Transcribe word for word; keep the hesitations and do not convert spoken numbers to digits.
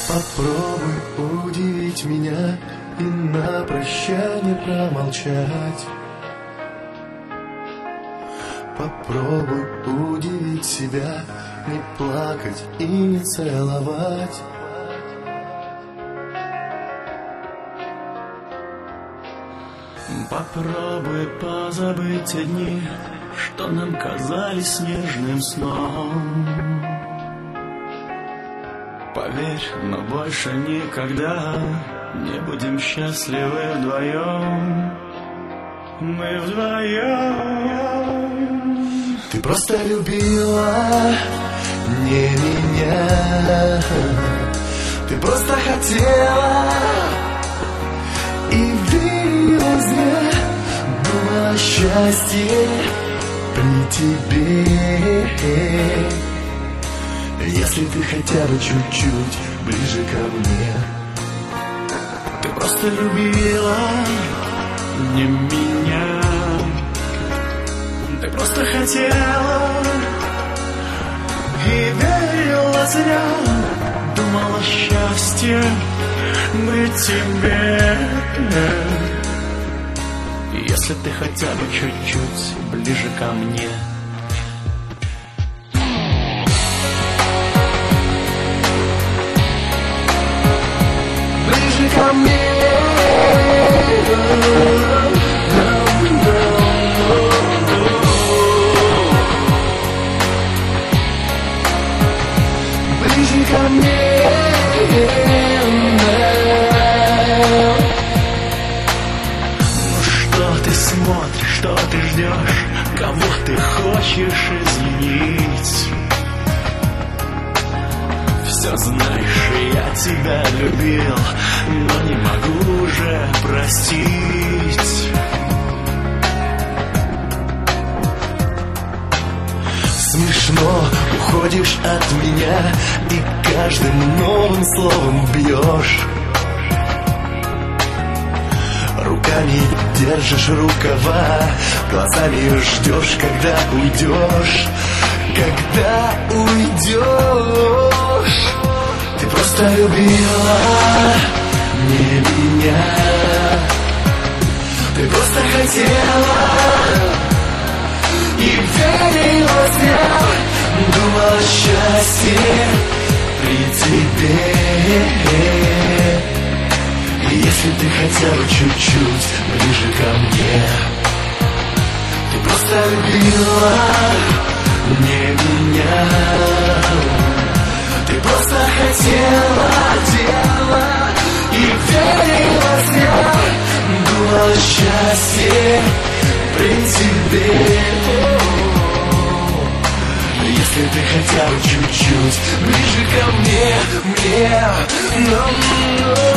Попробуй удивить меня и на прощание промолчать. Попробуй удивить себя, не плакать и не целовать. Попробуй позабыть те дни, что нам казались снежным сном. Поверь, но больше никогда не будем счастливы вдвоем. Мы вдвоем. Ты просто любила не меня, ты просто хотела и верила зря, думала счастье при тебе. Если ты хотя бы чуть-чуть ближе ко мне. Ты просто любила не меня, ты просто хотела и верила зря, думала счастье быть тебе. Если ты хотя бы чуть-чуть ближе ко мне. Ближе ко мне. Ближе ко мне. Ну что ты смотришь, что ты ждешь, кого ты хочешь изменить? Все знаешь, я тебя любил, но не могу уже простить. Смешно, уходишь от меня и каждым новым словом бьешь. Руками держишь рукава, глазами ждешь, когда уйдешь. Когда уйдешь. Ты просто любила не меня, ты просто хотела и верила зря, думала счастье при тебе. И если ты хотя бы чуть-чуть ближе ко мне. Ты просто любила не меня, ты просто хотела, делала и верила зря, думала счастье при тебе. Если ты хотя бы чуть-чуть ближе ко мне, мне, но, но.